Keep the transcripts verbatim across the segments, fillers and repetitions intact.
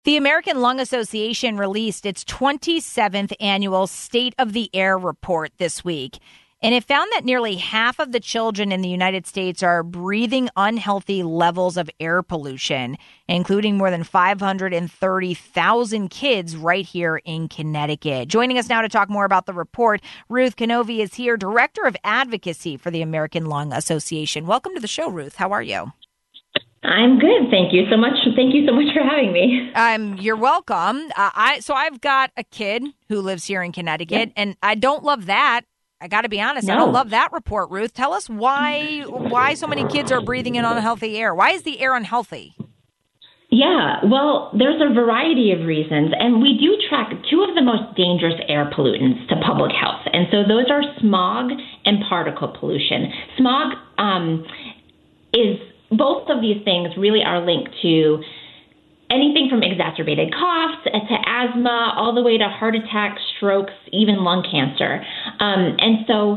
The American Lung Association released its twenty-seventh annual State of the Air report this week, and it found that nearly half of the children in the United States are breathing unhealthy levels of air pollution, including more than five hundred thirty thousand kids right here in Connecticut. Joining us now to talk more about the report, Ruth Canova is here, Director of Advocacy for the American Lung Association. Welcome to the show, Ruth. How are you? I'm good. Thank you so much. Thank you so much for having me. Um, you're welcome. Uh, I so I've got a kid who lives here in Connecticut, yep. and I don't love that. I got to be honest. No. I don't love that report, Ruth. Tell us why why so many kids are breathing in unhealthy air. Why is the air unhealthy? Yeah, well, there's a variety of reasons, and we do track two of the most dangerous air pollutants to public health, and so those are smog and particle pollution. Smog um, is both of these things really are linked to anything from exacerbated coughs to asthma, all the way to heart attacks, strokes, even lung cancer. Um, and so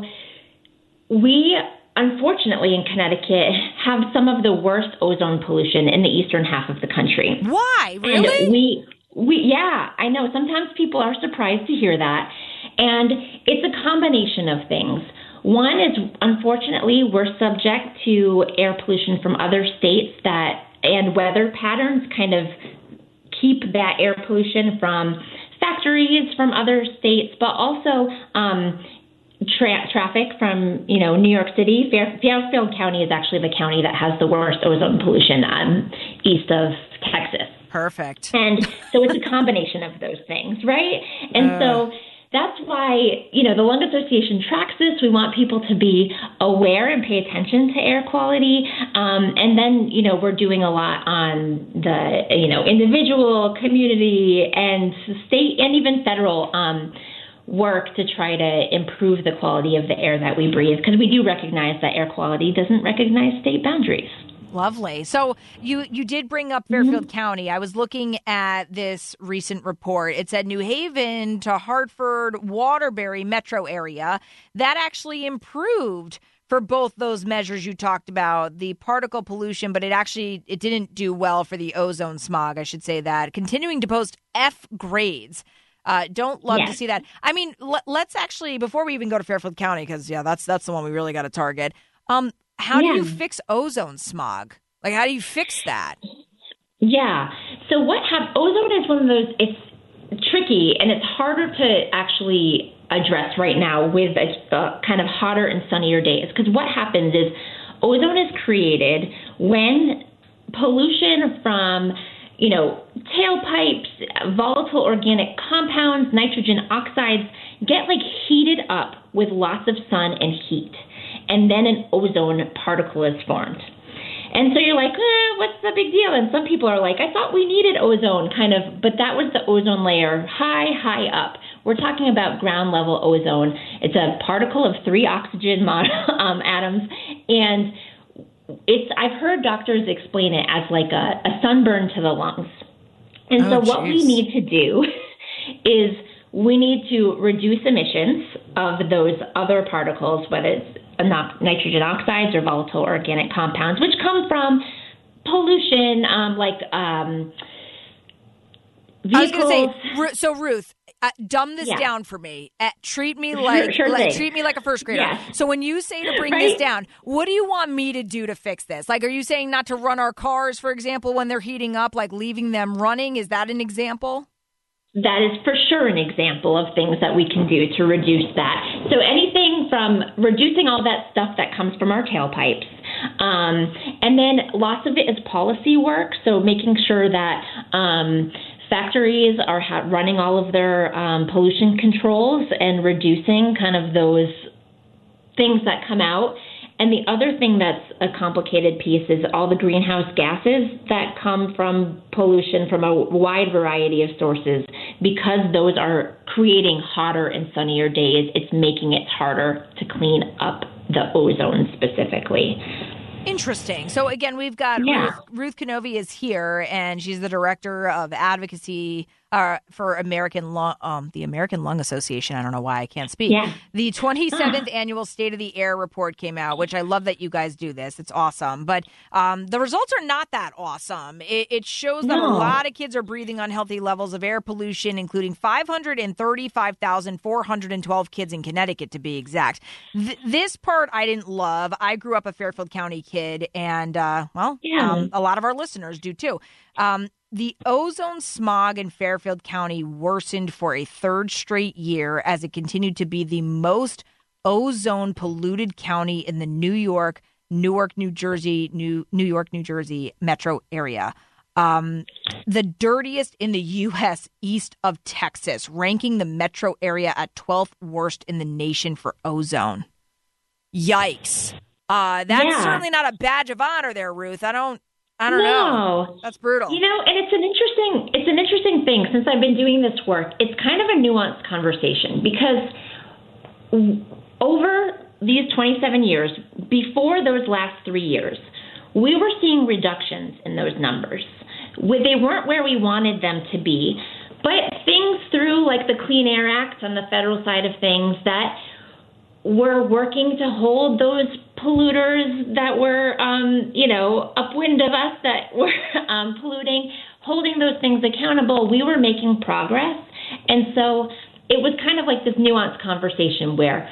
we, unfortunately, in Connecticut, have some of the worst ozone pollution in the eastern half of the country. Why? Really? And we, we, yeah, I know. Sometimes people are surprised to hear that. And it's a combination of things. One is, unfortunately, we're subject to air pollution from other states that and weather patterns kind of keep that air pollution from factories from other states, but also um, tra- traffic from, you know, New York City. Fair- Fairfield County is actually the county that has the worst ozone pollution um, east of Texas. Perfect. And so it's a combination of those things, right? And uh. so that's why, you know, the Lung Association tracks this. We want people to be aware and pay attention to air quality. Um, and then, you know, we're doing a lot on the, you know, individual, community, and state and even federal um, work to try to improve the quality of the air that we breathe, because we do recognize that air quality doesn't recognize state boundaries. Lovely. So you, you did bring up Fairfield mm-hmm. County. I was looking at this recent report. It said New Haven to Hartford, Waterbury metro area. That actually improved for both those measures you talked about, the particle pollution, but it actually it didn't do well for the ozone smog, I should say that. Continuing to post F grades. Uh, don't love yes. to see that. I mean, l- let's actually, before we even go to Fairfield County, because, yeah, that's that's the one we really got to target. Um. How yeah. do you fix ozone smog? Like, how do you fix that? Yeah. So what happens, ozone is one of those, it's tricky and it's harder to actually address right now with a, a kind of hotter and sunnier days. Because what happens is ozone is created when pollution from, you know, tailpipes, volatile organic compounds, nitrogen oxides get like heated up with lots of sun and heat. And then an ozone particle is formed. And so you're like, eh, what's the big deal? And some people are like, I thought we needed ozone, kind of, but that was the ozone layer high, high up. We're talking about ground level ozone. It's a particle of three oxygen mon- um, atoms, and it's. I've heard doctors explain it as like a, a sunburn to the lungs. And so oh, what we need to do is we need to reduce emissions of those other particles, whether it's nitrogen oxides or volatile organic compounds, which come from pollution, um, like um, vehicles. I was going to say, so Ruth, uh, dumb this yeah. down for me. Uh, treat me like, sure, sure like treat me like a first grader. Yeah. So when you say to bring right? this down, what do you want me to do to fix this? Like, are you saying not to run our cars, for example, when they're heating up, like leaving them running? Is that an example? That is for sure an example of things that we can do to reduce that. So anything from reducing all that stuff that comes from our tailpipes. Um, and then lots of it is policy work. So making sure that um, factories are ha- running all of their um, pollution controls and reducing kind of those things that come out. And the other thing that's a complicated piece is all the greenhouse gases that come from pollution from a wide variety of sources. Because those are creating hotter and sunnier days, it's making it harder to clean up the ozone specifically. Interesting. So again, we've got yeah. Ruth, Ruth Canova is here, and she's the Director of Advocacy uh, for American Lung, um, the American Lung Association. I don't know why I can't speak. Yeah. The twenty-seventh annual State of the Air report came out, which I love that you guys do this. It's awesome. But um, the results are not that awesome. It, it shows that No. a lot of kids are breathing unhealthy levels of air pollution, including five hundred thirty-five thousand four hundred twelve kids in Connecticut, to be exact. Th- this part I didn't love. I grew up a Fairfield County kid, and, uh, well, Yeah. um, a lot of our listeners do too. Um, the ozone smog in Fairfield County worsened for a third straight year as it continued to be the most ozone polluted county in the New York, Newark, New Jersey, New New York, New Jersey metro area. Um, the dirtiest in the U S east of Texas, ranking the metro area at twelfth worst in the nation for ozone. Yikes. Uh, that's Yeah. certainly not a badge of honor there, Ruth. I don't I don't no. know. That's brutal. You know, and it's an interesting it's an interesting thing since I've been doing this work. It's kind of a nuanced conversation because over these twenty-seven years, before those last three years, we were seeing reductions in those numbers. They weren't where we wanted them to be, but things through like the Clean Air Act on the federal side of things that were working to hold those polluters that were, um, you know, upwind of us that were um, polluting, holding those things accountable, we were making progress. And so it was kind of like this nuanced conversation where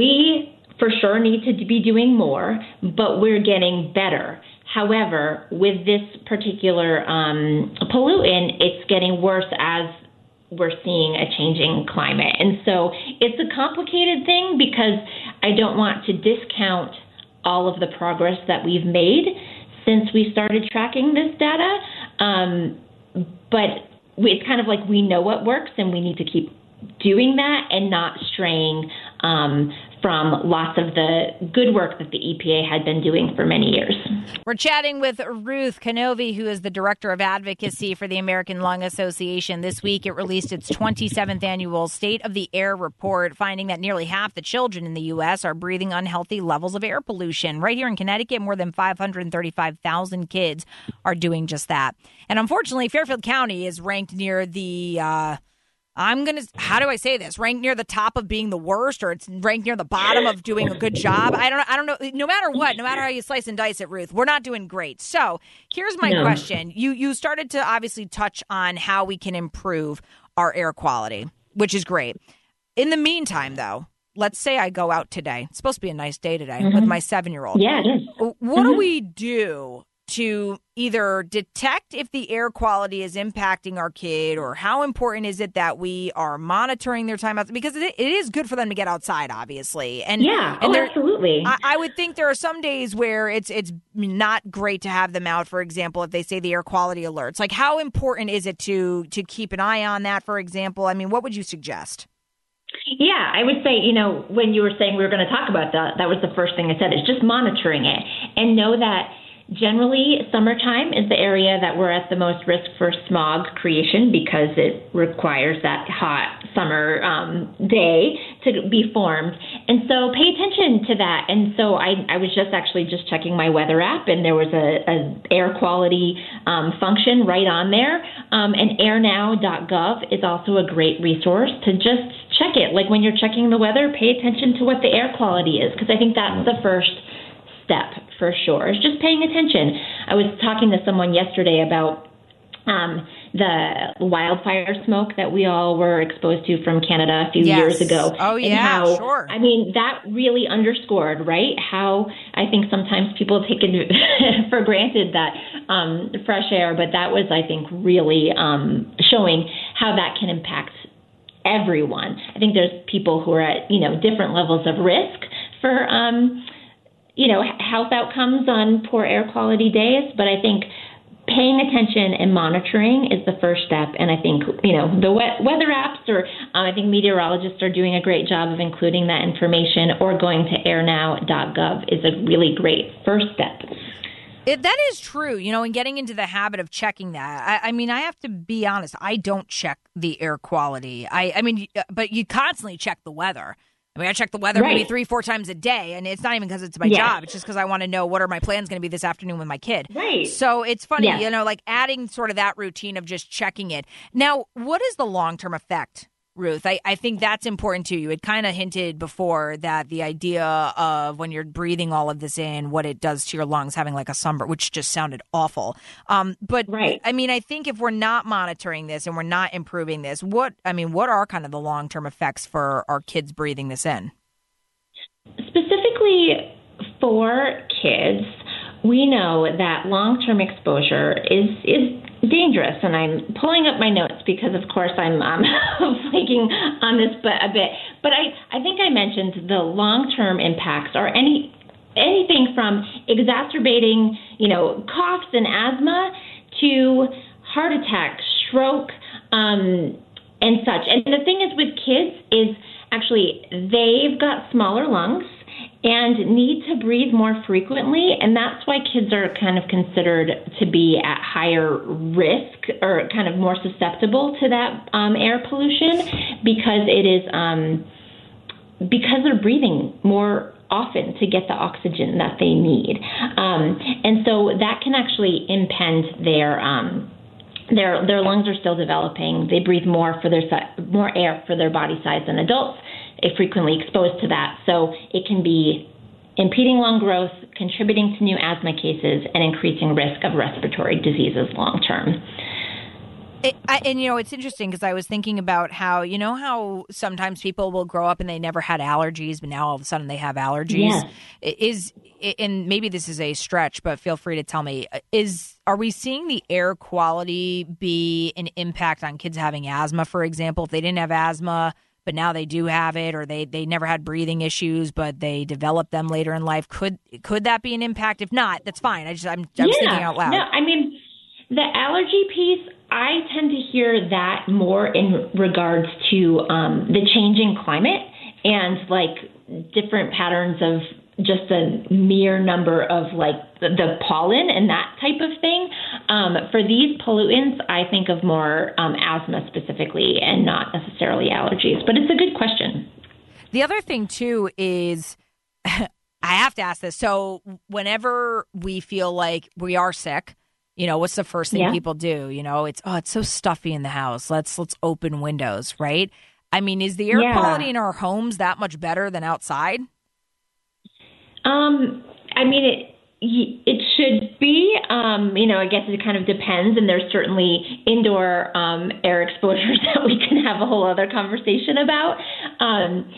we for sure need to be doing more, but we're getting better. However, with this particular um, pollutant, it's getting worse as we're seeing a changing climate. And so it's a complicated thing because I don't want to discount all of the progress that we've made since we started tracking this data. Um, but it's kind of like we know what works and we need to keep doing that and not straying um, from lots of the good work that the E P A had been doing for many years. We're chatting with Ruth Canova, who is the Director of Advocacy for the American Lung Association. This week, it released its twenty-seventh annual State of the Air report, finding that nearly half the children in the U S are breathing unhealthy levels of air pollution. Right here in Connecticut, more than five hundred thirty-five thousand kids are doing just that. And unfortunately, Fairfield County is ranked near the... Uh, I'm going to, how do I say this? Ranked near the top of being the worst, or it's ranked near the bottom of doing a good job. I don't I don't know. No matter what, no matter how you slice and dice it, Ruth, we're not doing great. So here's my No. question. You, you started to obviously touch on how we can improve our air quality, which is great. In the meantime, though, let's say I go out today. It's supposed to be a nice day today Mm-hmm. with my seven-year-old. Yeah, it is. What Mm-hmm. do we do to either detect if the air quality is impacting our kid, or how important is it that we are monitoring their time out? Because it, it is good for them to get outside, obviously. And Yeah, and oh, there- absolutely. I, I would think there are some days where it's it's not great to have them out. For example, if they say the air quality alerts, like how important is it to to keep an eye on that? For example, I mean, what would you suggest? Yeah, I would say, you know, when you were saying we were going to talk about that, that was the first thing I said, is just monitoring it and know that generally summertime is the area that we're at the most risk for smog creation because it requires that hot summer um, day to be formed. And so pay attention to that. And so I, I was just actually just checking my weather app, and there was a, a air quality um, function right on there. Um, and air now dot gov is also a great resource to just check it. Like when you're checking the weather, pay attention to what the air quality is, because I think that's the first step for sure, is just paying attention. I was talking to someone yesterday about um, the wildfire smoke that we all were exposed to from Canada a few Yes. years ago. Oh, and yeah, how, sure. I mean, that really underscored, right, how I think sometimes people take it for granted that um, fresh air, but that was, I think, really um, showing how that can impact everyone. I think there's people who are at, you know, different levels of risk for um, you know, health outcomes on poor air quality days. But I think paying attention and monitoring is the first step. And I think, you know, the we- weather apps, or um, I think meteorologists are doing a great job of including that information, or going to air now dot gov is a really great first step. It, that is true, you know, and getting into the habit of checking that. I, I mean, I have to be honest, I don't check the air quality. I, I mean, but you constantly check the weather. I mean, I check the weather right. maybe three, four times a day, and it's not even because it's my yes. job. It's just because I want to know what are my plans going to be this afternoon with my kid. Right. So it's funny, yes. you know, like adding sort of that routine of just checking it. Now, what is the long-term effect, Ruth? I, I think that's important too. You had kind of hinted before that the idea of when you're breathing all of this in, what it does to your lungs, having like a sunburn, which just sounded awful. Um, but right. I mean, I think if we're not monitoring this and we're not improving this, what, I mean, what are kind of the long-term effects for our kids breathing this in? Specifically for kids, we know that long-term exposure is, is dangerous, and I'm pulling up my notes because, of course, I'm um, flaking on this but a bit. But I, I think I mentioned the long-term impacts are any anything from exacerbating, you know, coughs and asthma to heart attack, stroke, um, and such. And the thing is with kids is actually they've got smaller lungs and need to breathe more frequently, and that's why kids are kind of considered to be at higher risk or kind of more susceptible to that um, air pollution because it is um, because they're breathing more often to get the oxygen that they need, um, and so that can actually impede their um, their their lungs are still developing. They breathe more for their more air for their body size than adults, if frequently exposed to that. So it can be impeding lung growth, contributing to new asthma cases, and increasing risk of respiratory diseases long term. It, I, and, you know, it's interesting because I was thinking about how, you know, how sometimes people will grow up and they never had allergies, but now all of a sudden they have allergies. Yes. Is, and maybe this is a stretch, but feel free to tell me, is, are we seeing the air quality be an impact on kids having asthma, for example? If they didn't have asthma, but now they do have it, or they, they never had breathing issues, but they developed them later in life, could could that be an impact? If not, that's fine. I just, I'm, I'm yeah. just thinking out loud. No, I mean, the allergy piece, I tend to hear that more in regards to um, the changing climate and like different patterns of just a mere number of like the, the pollen and that type of thing. Um, for these pollutants, I think of more um, asthma specifically and not necessarily allergies, but it's a good question. The other thing too is I have to ask this. So whenever we feel like we are sick, you know, what's the first thing yeah. people do? You know, it's, oh, it's so stuffy in the house. Let's let's open windows, right? I mean, is the air yeah. quality in our homes that much better than outside? Um, I mean, it it should be. Um, you know, I guess it kind of depends, and there's certainly indoor um, air exposures that we can have a whole other conversation about. Um,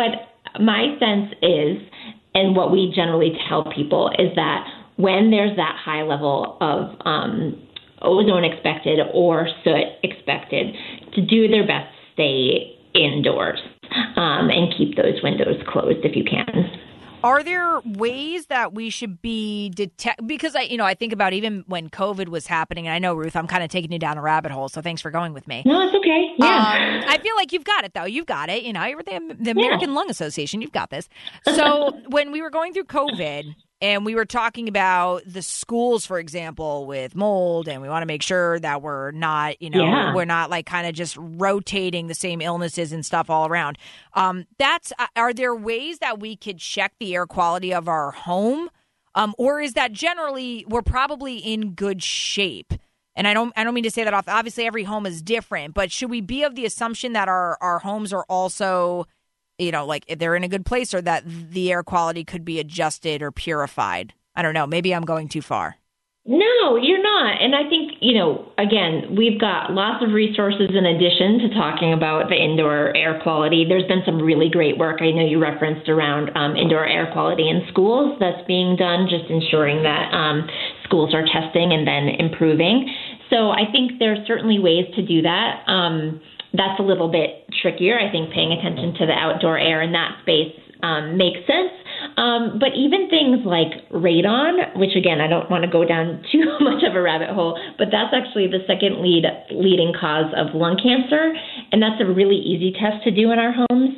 but my sense is, and what we generally tell people is that when there's that high level of um, ozone expected or soot expected, to do their best to stay indoors um, and keep those windows closed if you can. Are there ways that we should be detect? Because I, you know, I think about even when COVID was happening, and I know, Ruth, I'm kind of taking you down a rabbit hole, so thanks for going with me. No, it's okay. Yeah. Um, I feel like you've got it, though. You've got it. You know, you're the, the American yeah. Lung Association. You've got this. So when we were going through COVID, and we were talking about the schools, for example, with mold, and we want to make sure that we're not, you know, yeah. we're not like kind of just rotating the same illnesses and stuff all around. Um, that's are there ways that we could check the air quality of our home, um, or is that generally we're probably in good shape? And I don't, I don't mean to say that off. Obviously, every home is different, but should we be of the assumption that our our homes are also, you know, like if they're in a good place, or that the air quality could be adjusted or purified? I don't know. Maybe I'm going too far. No, you're not. And I think, you know, again, we've got lots of resources in addition to talking about the indoor air quality. There's been some really great work I know you referenced around um, indoor air quality in schools that's being done, just ensuring that um, schools are testing and then improving. So I think there's certainly ways to do that. Um, That's a little bit trickier. I think paying attention to the outdoor air in that space um, makes sense. Um, but even things like radon, which again, I don't want to go down too much of a rabbit hole, but that's actually the second lead leading cause of lung cancer. And that's a really easy test to do in our homes.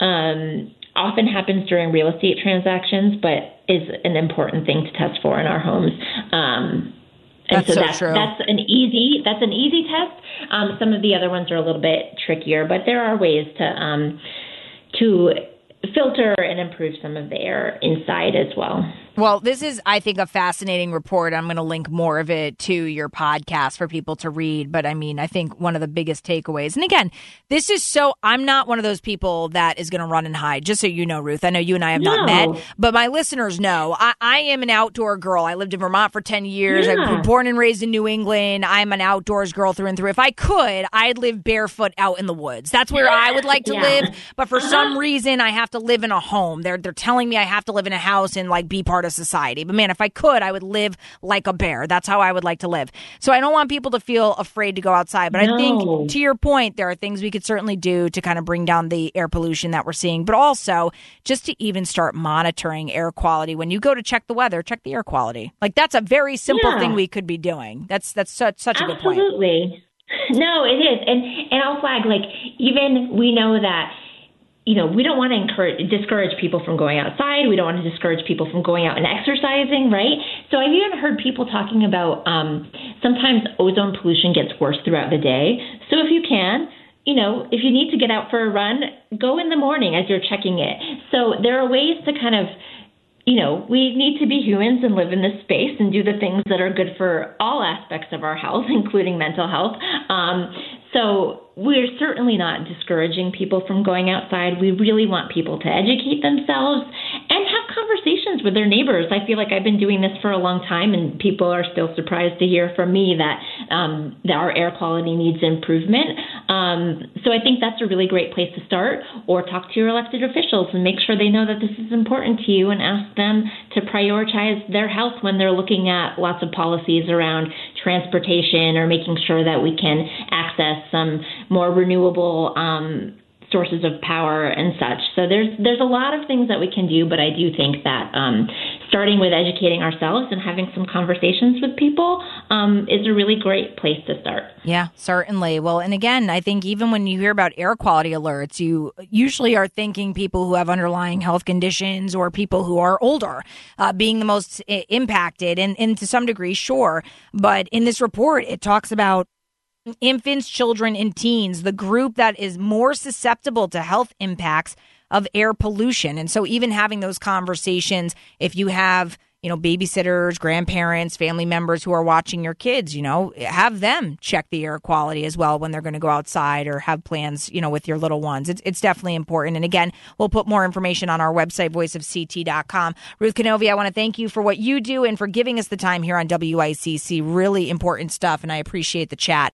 Um, often happens during real estate transactions, but is an important thing to test for in our homes. Um, And that's so, so that's, true. that's an easy that's an easy test. Um, some of the other ones are a little bit trickier, but there are ways to um, to filter and improve some of the air inside as well. Well, this is, I think, a fascinating report. I'm going to link more of it to your podcast for people to read. But I mean, I think one of the biggest takeaways, and again, this is so, I'm not one of those people that is going to run and hide, just so you know, Ruth. I know you and I have no. not met, but my listeners know I, I am an outdoor girl. I lived in Vermont for ten years. Yeah. I was born and raised in New England. I'm an outdoors girl through and through. If I could, I'd live barefoot out in the woods. That's where I would like to yeah. live. But for uh-huh. some reason, I have to live in a home. They're, they're telling me I have to live in a house and like be part of society. But man, if I could, I would live like a bear. That's how I would like to live. So I don't want people to feel afraid to go outside. But no. I think, to your point, there are things we could certainly do to kind of bring down the air pollution that we're seeing. But also, just to even start monitoring air quality. When you go to check the weather, check the air quality. Like, that's a very simple yeah. thing we could be doing. That's that's such, such a good point. Absolutely. No, it is. And, and I'll flag, like, even we know that, you know, we don't want to encourage, discourage people from going outside. We don't want to discourage people from going out and exercising, right? So I've even heard people talking about um, sometimes ozone pollution gets worse throughout the day. So if you can, you know, if you need to get out for a run, go in the morning as you're checking it. So there are ways to kind of, you know, we need to be humans and live in this space and do the things that are good for all aspects of our health, including mental health. Um, so we're certainly not discouraging people from going outside. We really want people to educate themselves and have conversations with their neighbors. I feel like I've been doing this for a long time, and people are still surprised to hear from me that, um, that our air quality needs improvement. Um, so I think that's a really great place to start, or talk to your elected officials and make sure they know that this is important to you, and ask them to prioritize their health when they're looking at lots of policies around transportation or making sure that we can access some more renewable um, sources of power and such. So there's there's a lot of things that we can do, but I do think that um, starting with educating ourselves and having some conversations with people um, is a really great place to start. Yeah, certainly. Well, and again, I think even when you hear about air quality alerts, you usually are thinking people who have underlying health conditions or people who are older uh, being the most I- impacted, and, and to some degree, sure. But in this report, it talks about infants, children, and teens, the group that is more susceptible to health impacts of air pollution. And so even having those conversations, if you have, you know, babysitters, grandparents, family members who are watching your kids, you know, have them check the air quality as well when they're going to go outside or have plans, you know, with your little ones. It's, it's definitely important. And again, we'll put more information on our website, voice of c t dot com. Ruth Canovia, I want to thank you for what you do and for giving us the time here on W I C C. Really important stuff, and I appreciate the chat.